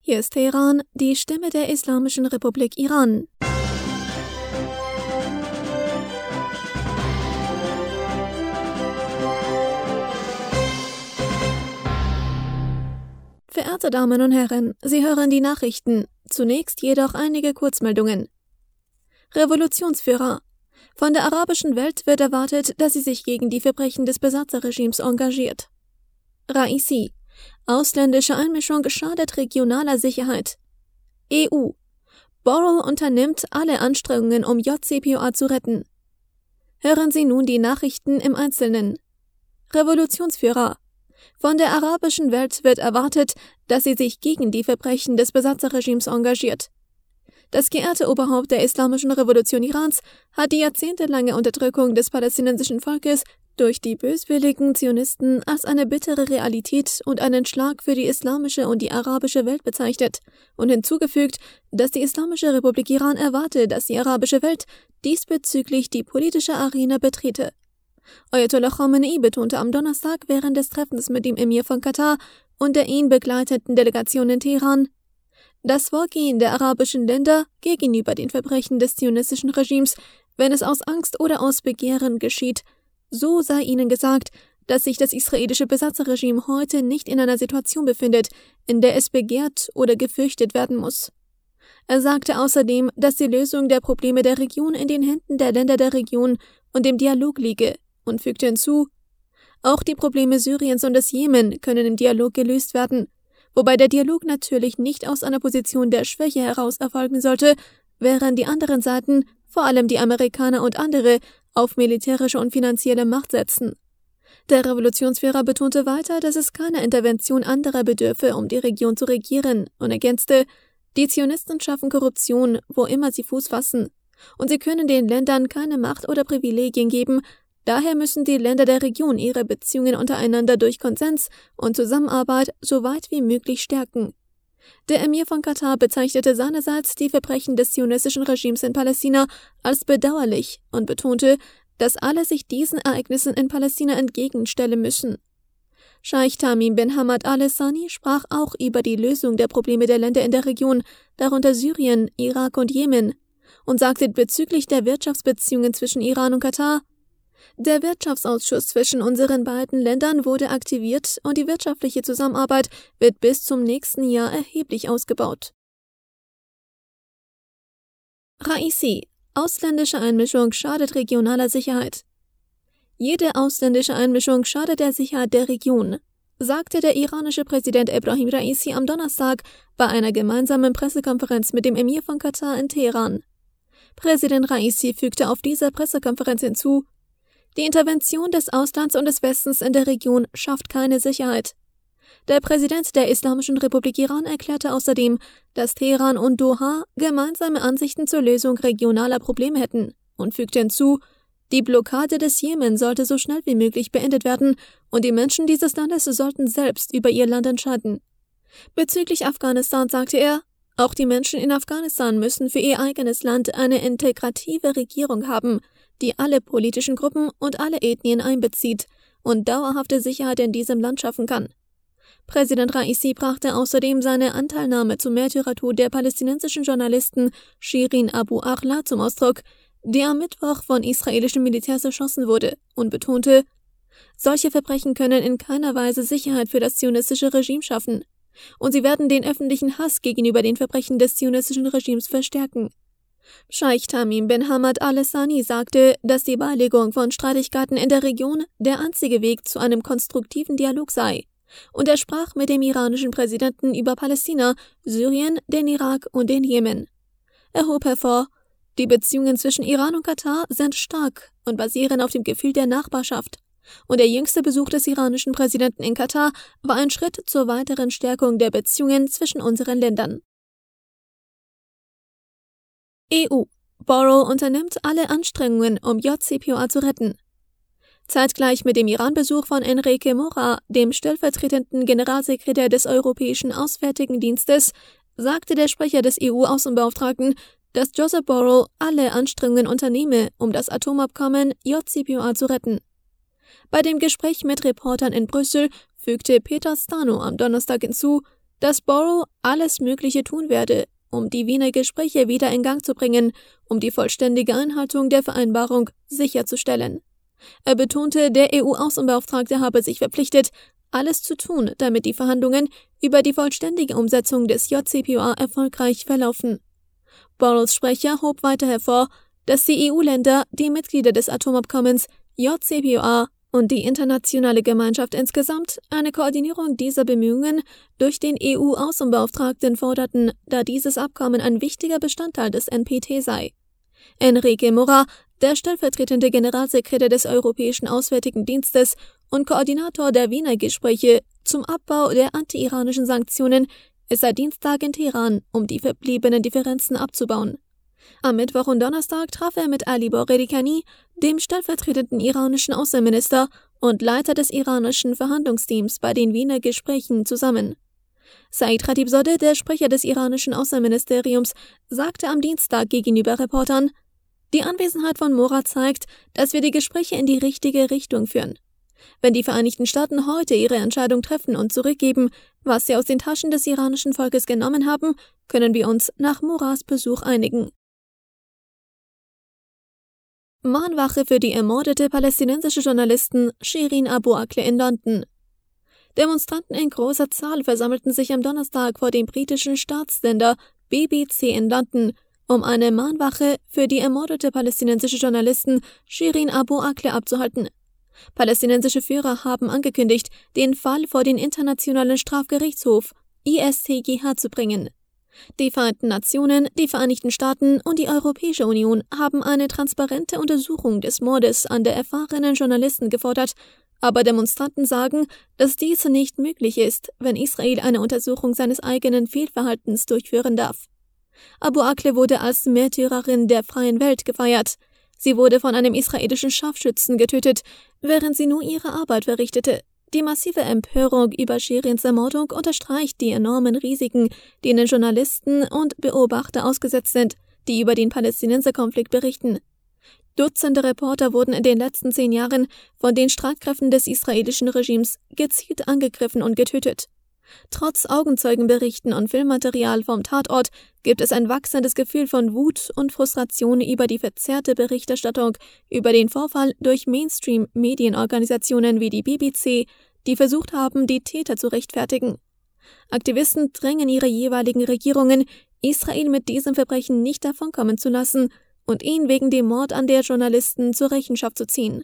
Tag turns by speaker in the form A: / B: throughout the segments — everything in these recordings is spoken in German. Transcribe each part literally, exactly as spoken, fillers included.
A: Hier ist Teheran, die Stimme der Islamischen Republik Iran. Verehrte Damen und Herren, Sie hören die Nachrichten, zunächst jedoch einige Kurzmeldungen. Revolutionsführer. Von der arabischen Welt wird erwartet, dass sie sich gegen die Verbrechen des Besatzerregimes engagiert. Raisi. Ausländische Einmischung schadet regionaler Sicherheit. E U. Borrell unternimmt alle Anstrengungen, um J C P O A zu retten. Hören Sie nun die Nachrichten im Einzelnen. Revolutionsführer. Von der arabischen Welt wird erwartet, dass sie sich gegen die Verbrechen des Besatzerregimes engagiert. Das geehrte Oberhaupt der Islamischen Revolution Irans hat die jahrzehntelange Unterdrückung des palästinensischen Volkes durch die böswilligen Zionisten als eine bittere Realität und einen Schlag für die islamische und die arabische Welt bezeichnet und hinzugefügt, dass die Islamische Republik Iran erwarte, dass die arabische Welt diesbezüglich die politische Arena betrete. Ayatollah Khamenei betonte am Donnerstag während des Treffens mit dem Emir von Katar und der ihn begleiteten Delegation in Teheran: Das Vorgehen der arabischen Länder gegenüber den Verbrechen des zionistischen Regimes, wenn es aus Angst oder aus Begehren geschieht, so sei ihnen gesagt, dass sich das israelische Besatzerregime heute nicht in einer Situation befindet, in der es begehrt oder gefürchtet werden muss. Er sagte außerdem, dass die Lösung der Probleme der Region in den Händen der Länder der Region und im Dialog liege, und fügte hinzu: Auch die Probleme Syriens und des Jemen können im Dialog gelöst werden, wobei der Dialog natürlich nicht aus einer Position der Schwäche heraus erfolgen sollte, während die anderen Seiten, vor allem die Amerikaner und andere, auf militärische und finanzielle Macht setzen. Der Revolutionsführer betonte weiter, dass es keiner Intervention anderer bedürfe, um die Region zu regieren, und ergänzte: Die Zionisten schaffen Korruption, wo immer sie Fuß fassen, und sie können den Ländern keine Macht oder Privilegien geben. Daher müssen die Länder der Region ihre Beziehungen untereinander durch Konsens und Zusammenarbeit so weit wie möglich stärken. Der Emir von Katar bezeichnete seinerseits die Verbrechen des zionistischen Regimes in Palästina als bedauerlich und betonte, dass alle sich diesen Ereignissen in Palästina entgegenstellen müssen. Scheich Tamim bin Hamad Al Thani sprach auch über die Lösung der Probleme der Länder in der Region, darunter Syrien, Irak und Jemen, und sagte bezüglich der Wirtschaftsbeziehungen zwischen Iran und Katar: Der Wirtschaftsausschuss zwischen unseren beiden Ländern wurde aktiviert und die wirtschaftliche Zusammenarbeit wird bis zum nächsten Jahr erheblich ausgebaut. Raisi. Ausländische Einmischung schadet regionaler Sicherheit. Jede ausländische Einmischung schadet der Sicherheit der Region, sagte der iranische Präsident Ebrahim Raisi am Donnerstag bei einer gemeinsamen Pressekonferenz mit dem Emir von Katar in Teheran. Präsident Raisi fügte auf dieser Pressekonferenz hinzu: Die Intervention des Auslands und des Westens in der Region schafft keine Sicherheit. Der Präsident der Islamischen Republik Iran erklärte außerdem, dass Teheran und Doha gemeinsame Ansichten zur Lösung regionaler Probleme hätten, und fügte hinzu: Die Blockade des Jemen sollte so schnell wie möglich beendet werden und die Menschen dieses Landes sollten selbst über ihr Land entscheiden. Bezüglich Afghanistan sagte er: Auch die Menschen in Afghanistan müssen für ihr eigenes Land eine integrative Regierung haben, die alle politischen Gruppen und alle Ethnien einbezieht und dauerhafte Sicherheit in diesem Land schaffen kann. Präsident Raisi brachte außerdem seine Anteilnahme zum Märtyrertod der palästinensischen Journalistin Shirin Abu Akleh zum Ausdruck, die am Mittwoch von israelischen Militärs erschossen wurde, und betonte: Solche Verbrechen können in keiner Weise Sicherheit für das zionistische Regime schaffen, und sie werden den öffentlichen Hass gegenüber den Verbrechen des zionistischen Regimes verstärken. Scheich Tamim bin Hamad Al Thani sagte, dass die Beilegung von Streitigkeiten in der Region der einzige Weg zu einem konstruktiven Dialog sei, und er sprach mit dem iranischen Präsidenten über Palästina, Syrien, den Irak und den Jemen. Er hob hervor: Die Beziehungen zwischen Iran und Katar sind stark und basieren auf dem Gefühl der Nachbarschaft, und der jüngste Besuch des iranischen Präsidenten in Katar war ein Schritt zur weiteren Stärkung der Beziehungen zwischen unseren Ländern. E U. Borrell unternimmt alle Anstrengungen, um J C P O A zu retten. Zeitgleich mit dem Iran-Besuch von Enrique Mora, dem stellvertretenden Generalsekretär des Europäischen Auswärtigen Dienstes, sagte der Sprecher des E U-Außenbeauftragten, dass Josep Borrell alle Anstrengungen unternehme, um das Atomabkommen J C P O A zu retten. Bei dem Gespräch mit Reportern in Brüssel fügte Peter Stano am Donnerstag hinzu: dass Borrell alles Mögliche tun werde, um die Wiener Gespräche wieder in Gang zu bringen, um die vollständige Einhaltung der Vereinbarung sicherzustellen. Er betonte, der E U-Außenbeauftragte habe sich verpflichtet, alles zu tun, damit die Verhandlungen über die vollständige Umsetzung des J C P O A erfolgreich verlaufen. Borrells Sprecher hob weiter hervor, dass die E U-Länder, die Mitglieder des Atomabkommens J C P O A und die internationale Gemeinschaft insgesamt eine Koordinierung dieser Bemühungen durch den E U-Außenbeauftragten forderten, da dieses Abkommen ein wichtiger Bestandteil des N P T sei. Enrique Mora, der stellvertretende Generalsekretär des Europäischen Auswärtigen Dienstes und Koordinator der Wiener Gespräche zum Abbau der anti-iranischen Sanktionen, ist seit Dienstag in Teheran, um die verbliebenen Differenzen abzubauen. Am Mittwoch und Donnerstag traf er mit Ali Bogherikhani, dem stellvertretenden iranischen Außenminister und Leiter des iranischen Verhandlungsteams bei den Wiener Gesprächen, zusammen. Said Khatibzadeh, der Sprecher des iranischen Außenministeriums, sagte am Dienstag gegenüber Reportern: Die Anwesenheit von Mora zeigt, dass wir die Gespräche in die richtige Richtung führen. Wenn die Vereinigten Staaten heute ihre Entscheidung treffen und zurückgeben, was sie aus den Taschen des iranischen Volkes genommen haben, können wir uns nach Moras Besuch einigen. Mahnwache für die ermordete palästinensische Journalistin Shirin Abu Akleh in London. Demonstranten in großer Zahl versammelten sich am Donnerstag vor dem britischen Staatssender B B C in London, um eine Mahnwache für die ermordete palästinensische Journalistin Shirin Abu Akleh abzuhalten. Palästinensische Führer haben angekündigt, den Fall vor den Internationalen Strafgerichtshof I S T G H zu bringen. Die Vereinten Nationen, die Vereinigten Staaten und die Europäische Union haben eine transparente Untersuchung des Mordes an der erfahrenen Journalistin gefordert, aber Demonstranten sagen, dass dies nicht möglich ist, wenn Israel eine Untersuchung seines eigenen Fehlverhaltens durchführen darf. Abu Akleh wurde als Märtyrerin der freien Welt gefeiert. Sie wurde von einem israelischen Scharfschützen getötet, während sie nur ihre Arbeit verrichtete. Die massive Empörung über Shirins Ermordung unterstreicht die enormen Risiken, denen Journalisten und Beobachter ausgesetzt sind, die über den Palästinenserkonflikt berichten. Dutzende Reporter wurden in den letzten zehn Jahren von den Streitkräften des israelischen Regimes gezielt angegriffen und getötet. Trotz Augenzeugenberichten und Filmmaterial vom Tatort gibt es ein wachsendes Gefühl von Wut und Frustration über die verzerrte Berichterstattung über den Vorfall durch Mainstream-Medienorganisationen wie die B B C, die versucht haben, die Täter zu rechtfertigen. Aktivisten drängen ihre jeweiligen Regierungen, Israel mit diesem Verbrechen nicht davonkommen zu lassen und ihn wegen dem Mord an der Journalisten zur Rechenschaft zu ziehen.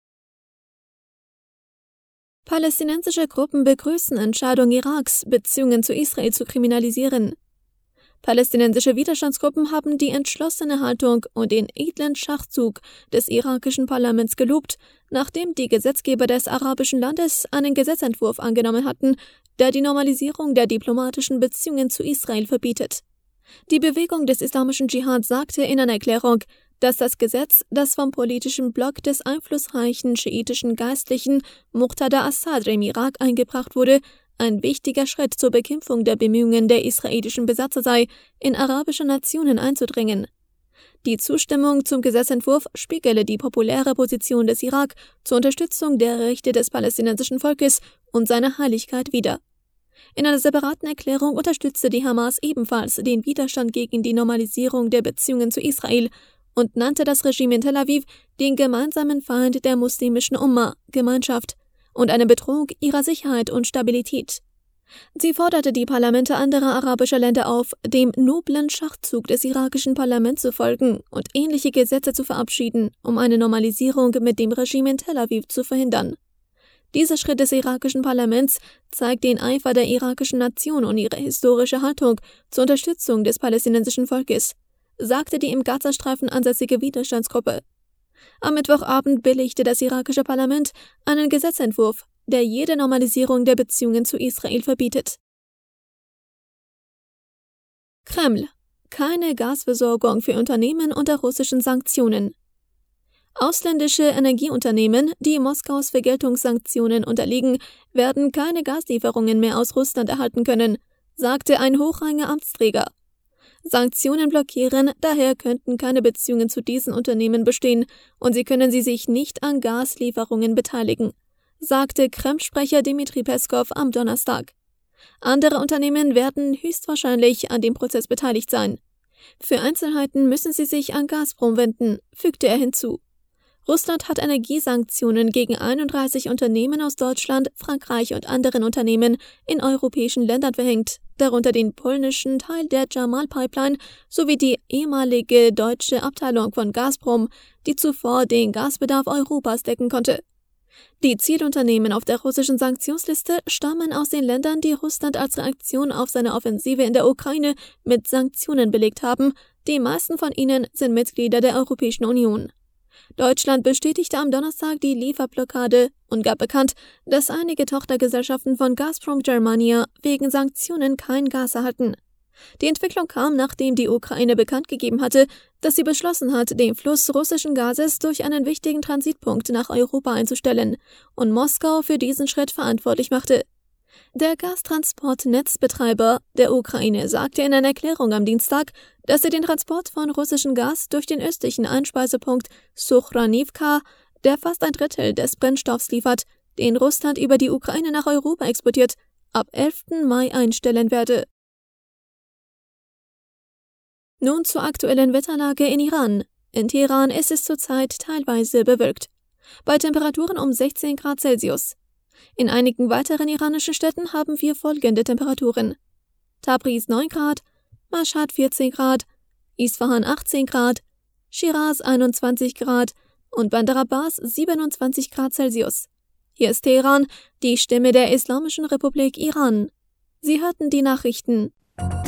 A: Palästinensische Gruppen begrüßen Entscheidung Iraks, Beziehungen zu Israel zu kriminalisieren. Palästinensische Widerstandsgruppen haben die entschlossene Haltung und den edlen Schachzug des irakischen Parlaments gelobt, nachdem die Gesetzgeber des arabischen Landes einen Gesetzentwurf angenommen hatten, der die Normalisierung der diplomatischen Beziehungen zu Israel verbietet. Die Bewegung des islamischen Dschihad sagte in einer Erklärung, dass das Gesetz, das vom politischen Block des einflussreichen schiitischen Geistlichen Muqtada as-Sadr im Irak eingebracht wurde, ein wichtiger Schritt zur Bekämpfung der Bemühungen der israelischen Besatzer sei, in arabische Nationen einzudringen. Die Zustimmung zum Gesetzentwurf spiegele die populäre Position des Irak zur Unterstützung der Rechte des palästinensischen Volkes und seiner Heiligkeit wider. In einer separaten Erklärung unterstützte die Hamas ebenfalls den Widerstand gegen die Normalisierung der Beziehungen zu Israel und nannte das Regime in Tel Aviv den gemeinsamen Feind der muslimischen Umma, Gemeinschaft, und eine Bedrohung ihrer Sicherheit und Stabilität. Sie forderte die Parlamente anderer arabischer Länder auf, dem noblen Schachzug des irakischen Parlaments zu folgen und ähnliche Gesetze zu verabschieden, um eine Normalisierung mit dem Regime in Tel Aviv zu verhindern. Dieser Schritt des irakischen Parlaments zeigt den Eifer der irakischen Nation und ihre historische Haltung zur Unterstützung des palästinensischen Volkes, sagte die im Gazastreifen ansässige Widerstandsgruppe. Am Mittwochabend billigte das irakische Parlament einen Gesetzentwurf, der jede Normalisierung der Beziehungen zu Israel verbietet. Kreml: Keine Gasversorgung für Unternehmen unter russischen Sanktionen. Ausländische Energieunternehmen, die Moskaus Vergeltungssanktionen unterliegen, werden keine Gaslieferungen mehr aus Russland erhalten können, sagte ein hochrangiger Amtsträger. Sanktionen blockieren, daher könnten keine Beziehungen zu diesen Unternehmen bestehen und sie können sie sich nicht an Gaslieferungen beteiligen, sagte Kreml-Sprecher Dmitri Peskov am Donnerstag. Andere Unternehmen werden höchstwahrscheinlich an dem Prozess beteiligt sein. Für Einzelheiten müssen Sie sich an Gazprom wenden, fügte er hinzu. Russland hat Energiesanktionen gegen einunddreißig Unternehmen aus Deutschland, Frankreich und anderen Unternehmen in europäischen Ländern verhängt, darunter den polnischen Teil der Jamal-Pipeline sowie die ehemalige deutsche Abteilung von Gazprom, die zuvor den Gasbedarf Europas decken konnte. Die Zielunternehmen auf der russischen Sanktionsliste stammen aus den Ländern, die Russland als Reaktion auf seine Offensive in der Ukraine mit Sanktionen belegt haben. Die meisten von ihnen sind Mitglieder der Europäischen Union. Deutschland bestätigte am Donnerstag die Lieferblockade und gab bekannt, dass einige Tochtergesellschaften von Gazprom Germania wegen Sanktionen kein Gas erhalten. Die Entwicklung kam, nachdem die Ukraine bekannt gegeben hatte, dass sie beschlossen hat, den Fluss russischen Gases durch einen wichtigen Transitpunkt nach Europa einzustellen und Moskau für diesen Schritt verantwortlich machte. Der Gastransportnetzbetreiber der Ukraine sagte in einer Erklärung am Dienstag, dass er den Transport von russischem Gas durch den östlichen Einspeisepunkt Suchranivka, der fast ein Drittel des Brennstoffs liefert, den Russland über die Ukraine nach Europa exportiert, ab elften Mai einstellen werde. Nun zur aktuellen Wetterlage in Iran. In Teheran ist es zurzeit teilweise bewölkt, bei Temperaturen um sechzehn Grad Celsius. In einigen weiteren iranischen Städten haben wir folgende Temperaturen: Tabriz neun Grad, Mashhad vierzehn Grad, Isfahan achtzehn Grad, Shiraz einundzwanzig Grad und Bandar Abbas siebenundzwanzig Grad Celsius. Hier ist Teheran, die Stimme der Islamischen Republik Iran. Sie hörten die Nachrichten.